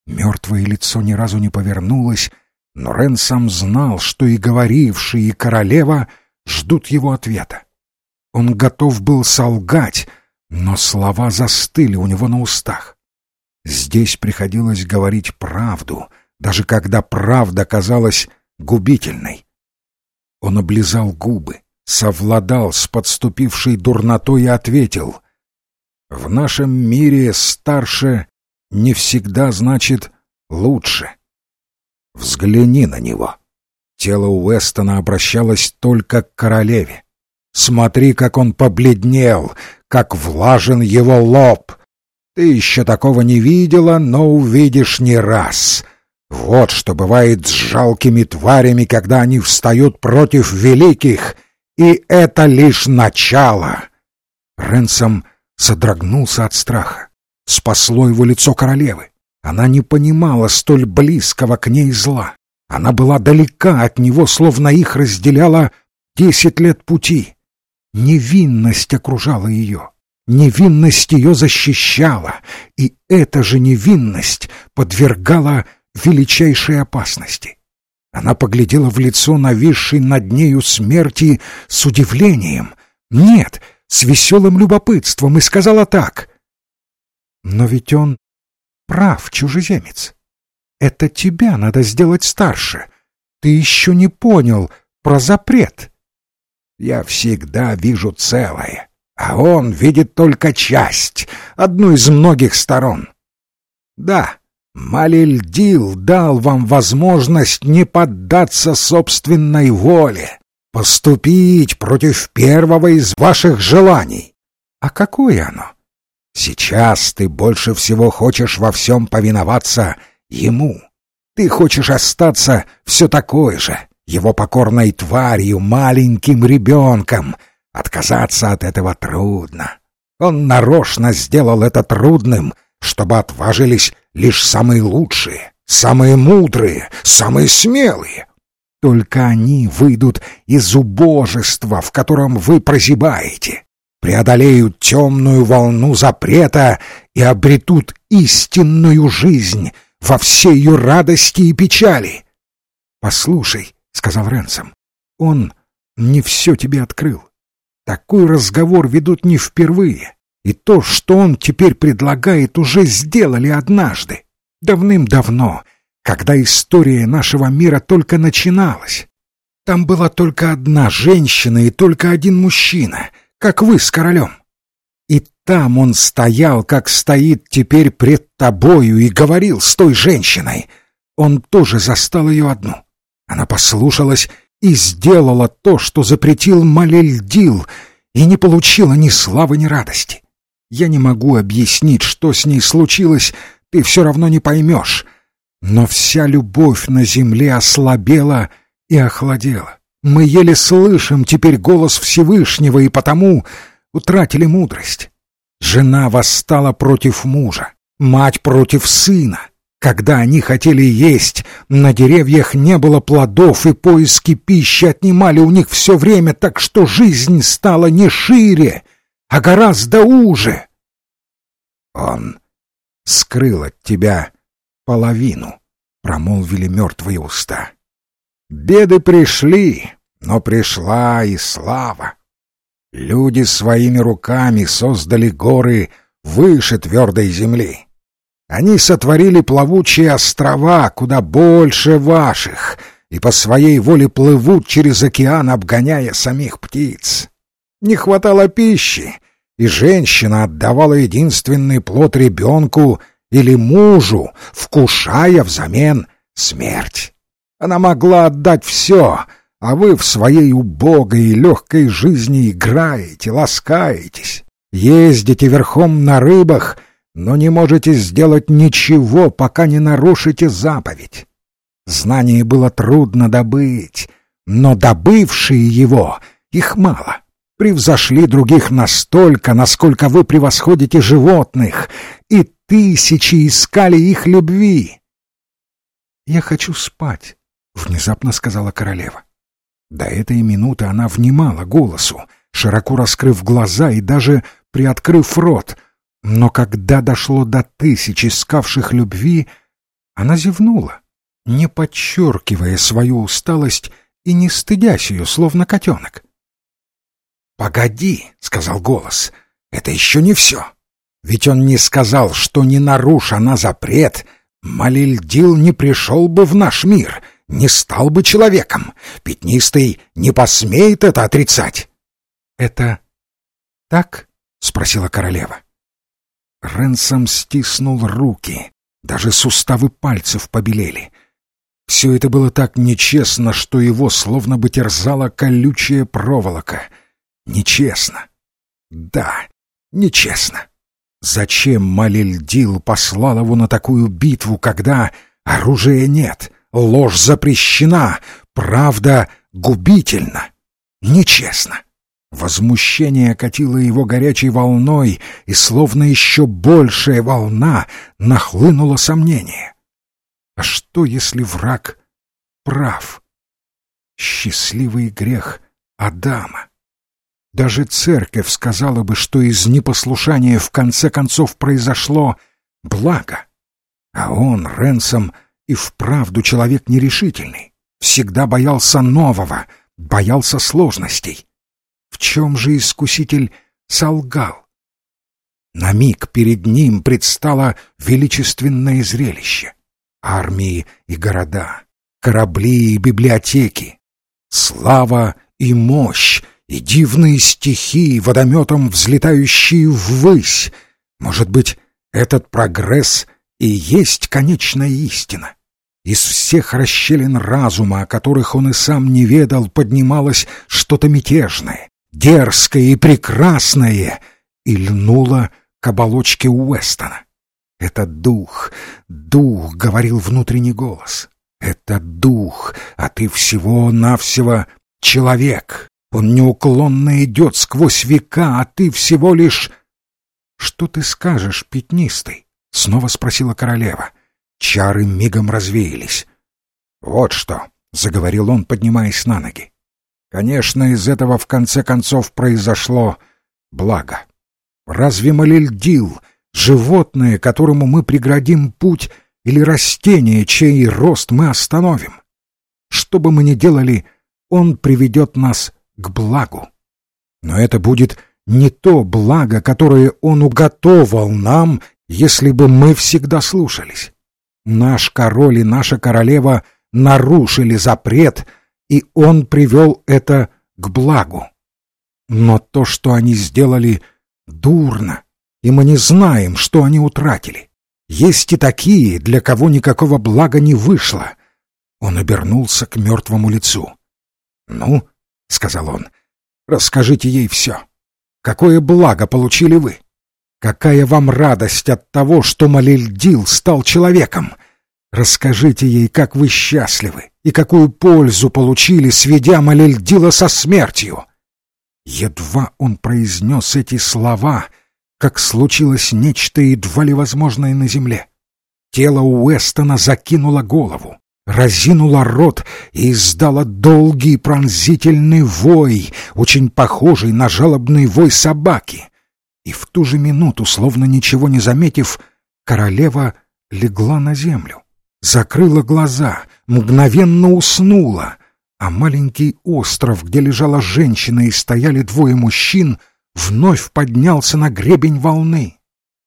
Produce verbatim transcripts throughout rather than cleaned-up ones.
Мертвое лицо ни разу не повернулось, но Ренсом знал, что и говоривший, и королева ждут его ответа. Он готов был солгать, но слова застыли у него на устах. Здесь приходилось говорить правду, даже когда правда казалась губительной. Он облизал губы, совладал с подступившей дурнотой и ответил: «В нашем мире старше не всегда значит лучше». Взгляни на него. Тело Уэстона обращалось только к королеве. Смотри, как он побледнел, как влажен его лоб. Ты еще такого не видела, но увидишь не раз. Вот что бывает с жалкими тварями, когда они встают против великих, и это лишь начало. Ренсом содрогнулся от страха. Спасло его лицо королевы. Она не понимала столь близкого к ней зла. Она была далека от него, словно их разделяло десять лет пути. Невинность окружала ее. Невинность ее защищала, и эта же невинность подвергала величайшей опасности. Она поглядела в лицо нависшей над нею смерти с удивлением, нет, с веселым любопытством, и сказала так: «Но ведь он прав, чужеземец. Это тебя надо сделать старше. Ты еще не понял про запрет». «Я всегда вижу целое, а он видит только часть, одну из многих сторон. Да, Малильдил дал вам возможность не поддаться собственной воле, поступить против первого из ваших желаний. А какое оно? Сейчас ты больше всего хочешь во всем повиноваться ему. Ты хочешь остаться все такой же, его покорной тварью, маленьким ребенком. Отказаться от этого трудно. Он нарочно сделал это трудным, чтобы отважились лишь самые лучшие, самые мудрые, самые смелые. Только они выйдут из убожества, в котором вы прозябаете, преодолеют темную волну запрета и обретут истинную жизнь во всей ее радости и печали. «Послушай», — сказал Ренсом, — «он не все тебе открыл. Такой разговор ведут не впервые, и то, что он теперь предлагает, уже сделали однажды, давным-давно, когда история нашего мира только начиналась. Там была только одна женщина и только один мужчина, как вы с королем. И там он стоял, как стоит теперь пред тобою, и говорил с той женщиной. Он тоже застал ее одну. Она послушалась и сделала то, что запретил Малильдил, и не получила ни славы, ни радости. Я не могу объяснить, что с ней случилось, ты все равно не поймешь. Но вся любовь на земле ослабела и охладела. Мы еле слышим теперь голос Всевышнего, и потому утратили мудрость. Жена восстала против мужа, мать против сына. Когда они хотели есть, на деревьях не было плодов, и поиски пищи отнимали у них все время, так что жизнь стала не шире, а гораздо уже. Он скрыл от тебя половину, — промолвили мертвые уста. Беды пришли, но пришла и слава. Люди своими руками создали горы выше твердой земли. Они сотворили плавучие острова куда больше ваших и по своей воле плывут через океан, обгоняя самих птиц. Не хватало пищи, и женщина отдавала единственный плод ребенку или мужу, вкушая взамен смерть. Она могла отдать все, а вы в своей убогой и легкой жизни играете, ласкаетесь, ездите верхом на рыбах, но не можете сделать ничего, пока не нарушите заповедь. Знание было трудно добыть, но добывшие его, их мало, превзошли других настолько, насколько вы превосходите животных, и тысячи искали их любви. «Я хочу спать», — внезапно сказала королева. До этой минуты она внимала голосу, широко раскрыв глаза и даже приоткрыв рот, но когда дошло до тысяч искавших любви, Она зевнула, не подчеркивая свою усталость и не стыдясь ее, словно котенок. «Погоди», — сказал голос, — «это еще не все. Ведь он не сказал, что, не наруша она запрет, Малильдил не пришел бы в наш мир, не стал бы человеком. Пятнистый не посмеет это отрицать». «Это так?» — спросила королева. Ренсом стиснул руки, даже суставы пальцев побелели. Все это было так нечестно, что его словно бы терзала колючая проволока. Нечестно. Да, нечестно. Зачем Малильдил послал его на такую битву, когда оружия нет, ложь запрещена, правда губительна? Нечестно. Возмущение окатило его горячей волной, и словно еще большая волна нахлынуло сомнение. А что, если враг прав? Счастливый грех Адама. Даже церковь сказала бы, что из непослушания в конце концов произошло благо. А он, Ренсом, и вправду человек нерешительный, всегда боялся нового, боялся сложностей. В чем же искуситель солгал? На миг перед ним предстало величественное зрелище. Армии и города, корабли и библиотеки, слава и мощь, и дивные стихии, водометом взлетающие ввысь. Может быть, этот прогресс и есть конечная истина? Из всех расщелин разума, о которых он и сам не ведал, поднималось что-то мятежное, дерзкое и прекрасное, и льнуло к оболочке Уэстона. «Это дух, дух», — говорил внутренний голос. «Это дух, а ты всего-навсего человек. Он неуклонно идет сквозь века, а ты всего лишь...» «Что ты скажешь, пятнистый?» — снова спросила королева. Чары мигом развеялись. «Вот что», — заговорил он, поднимаясь на ноги. «Конечно, из этого в конце концов произошло благо. Разве Малильдил — животное, которому мы преградим путь, или растение, чей рост мы остановим? Что бы мы ни делали, он приведет нас к благу. Но это будет не то благо, которое он уготовал нам, если бы мы всегда слушались. Наш король и наша королева нарушили запрет, и он привел это к благу. Но то, что они сделали, дурно, и мы не знаем, что они утратили. Есть и такие, для кого никакого блага не вышло». Он обернулся к мертвому лицу. «Ну, — сказал он, — расскажите ей все. Какое благо получили вы? Какая вам радость от того, что Малильдил стал человеком? Расскажите ей, как вы счастливы и какую пользу получили, сведя Малильдила со смертью». Едва он произнес эти слова, как случилось нечто едва ли возможное на земле. Тело Уэстона закинуло голову, разинуло рот и издало долгий пронзительный вой, очень похожий на жалобный вой собаки. И в ту же минуту, словно ничего не заметив, королева легла на землю, закрыла глаза, мгновенно уснула, а маленький остров, где лежала женщина и стояли двое мужчин, вновь поднялся на гребень волны.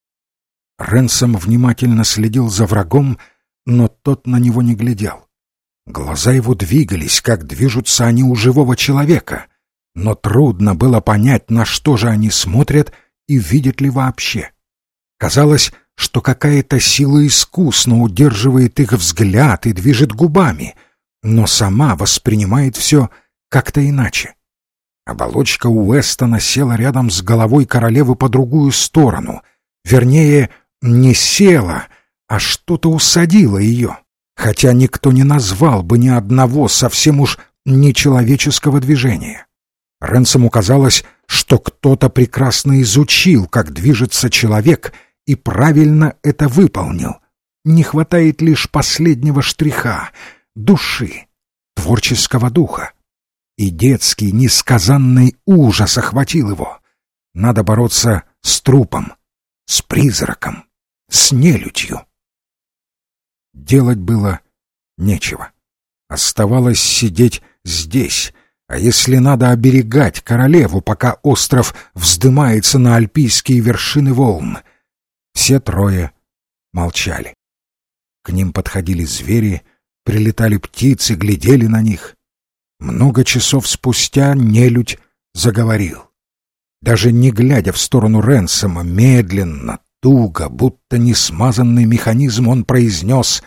Ренсом внимательно следил за врагом, но тот на него не глядел. Глаза его двигались, как движутся они у живого человека, но трудно было понять, на что же они смотрят и видят ли вообще. Казалось, что какая-то сила искусно удерживает их взгляд и движет губами, но сама воспринимает все как-то иначе. Оболочка Уэстона села рядом с головой королевы по другую сторону, вернее, не села, а что-то усадило ее, хотя никто не назвал бы ни одного совсем уж нечеловеческого движения. Ренсому казалось, что кто-то прекрасно изучил, как движется человек, и правильно это выполнил. Не хватает лишь последнего штриха — души, творческого духа. И детский несказанный ужас охватил его. Надо бороться с трупом, с призраком, с нелюдью. Делать было нечего. Оставалось сидеть здесь, а если надо, оберегать королеву, пока остров вздымается на альпийские вершины волн. Все трое молчали. К ним подходили звери, прилетали птицы, глядели на них. Много часов спустя нелюдь заговорил. Даже не глядя в сторону Ренсома, медленно, туго, будто несмазанный механизм, он произнес: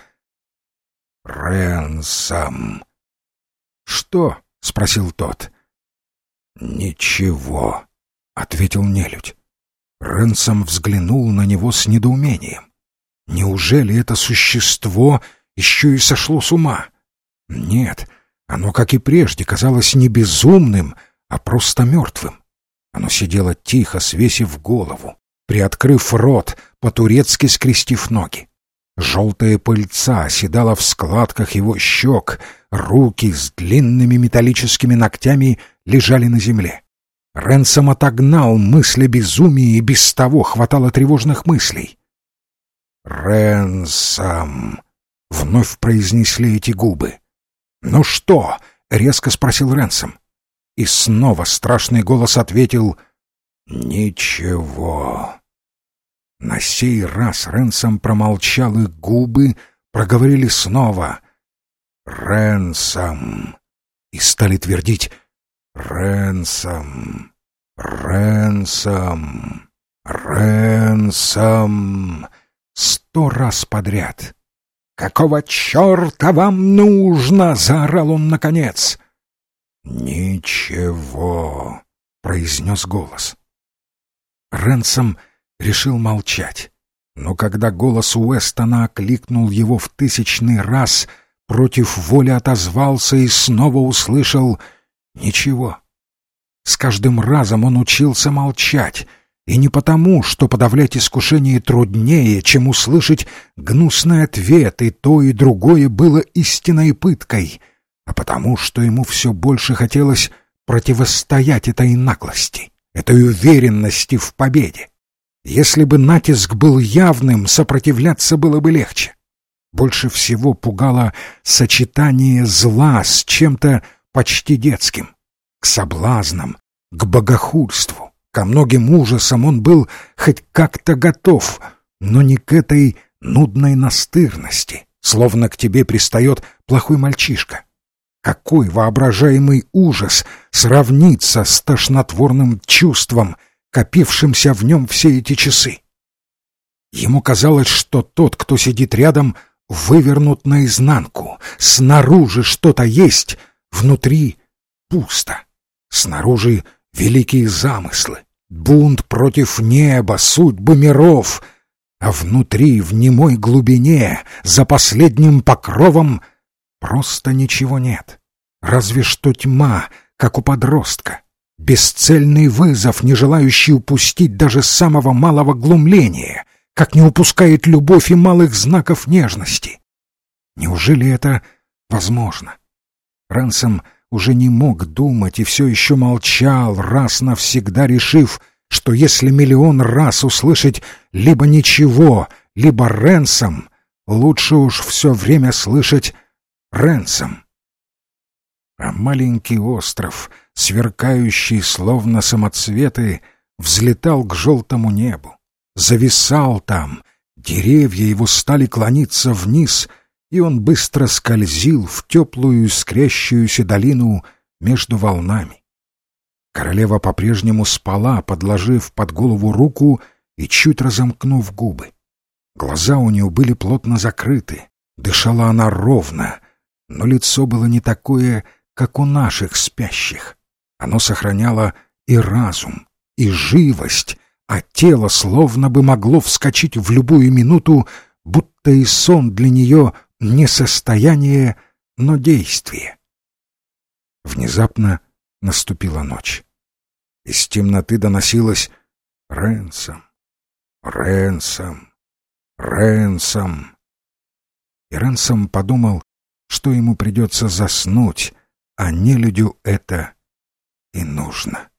«Ренсом». «Что?» — спросил тот. «Ничего», — ответил нелюдь. Ренсом взглянул на него с недоумением. Неужели это существо еще и сошло с ума? Нет, оно, как и прежде, казалось не безумным, а просто мертвым. Оно сидело тихо, свесив голову, приоткрыв рот, по-турецки скрестив ноги. Желтая пыльца оседала в складках его щек, руки с длинными металлическими ногтями лежали на земле. Ренсом отогнал мысли безумия, и без того хватало тревожных мыслей. «Ренсом!» — вновь произнесли эти губы. «Ну что?» — резко спросил Ренсом. И снова страшный голос ответил: «Ничего». На сей раз Ренсом промолчал, и губы проговорили снова: «Ренсом!» и стали твердить: «Ренсом! Ренсом! Ренсом!» сто раз подряд. «Какого черта вам нужно?» — заорал он наконец. «Ничего», — произнес голос. Ренсом решил молчать, но когда голос Уэстона окликнул его в тысячный раз, против воли отозвался и снова услышал «ничего». С каждым разом он учился молчать, и не потому, что подавлять искушение труднее, чем услышать гнусный ответ, и то, и другое было истинной пыткой, а потому, что ему все больше хотелось противостоять этой наглости, этой уверенности в победе. Если бы натиск был явным, сопротивляться было бы легче. Больше всего пугало сочетание зла с чем-то почти детским, к соблазнам, к богохульству. Ко многим ужасам он был хоть как-то готов, но не к этой нудной настырности, словно к тебе пристает плохой мальчишка. Какой воображаемый ужас сравнится с тошнотворным чувством, копившимся в нем все эти часы? Ему казалось, что тот, кто сидит рядом, вывернут наизнанку. Снаружи что-то есть, внутри пусто. Снаружи великие замыслы, бунт против неба, судьбы миров, а внутри, в немой глубине, за последним покровом, просто ничего нет. Разве что тьма, как у подростка, бесцельный вызов, не желающий упустить даже самого малого глумления, как не упускает любовь и малых знаков нежности. Неужели это возможно? Ренсом уже не мог думать и все еще молчал, раз навсегда решив, что если миллион раз услышать либо ничего, либо Ренсом, лучше уж все время слышать Ренсом. А маленький остров, сверкающий словно самоцветы, взлетал к желтому небу, зависал там, деревья его стали клониться вниз, и он быстро скользил в теплую искрящуюся долину между волнами. Королева по-прежнему спала, подложив под голову руку и чуть разомкнув губы. Глаза у нее были плотно закрыты, дышала она ровно, но лицо было не такое, как у наших спящих. Оно сохраняло и разум, и живость, а тело словно бы могло вскочить в любую минуту, будто и сон для нее не состояние, но действие. Внезапно наступила ночь. Из темноты доносилось «Ренсом, Ренсом, Ренсом». И Ренсом подумал, что ему придется заснуть, а нелюдю это и нужно.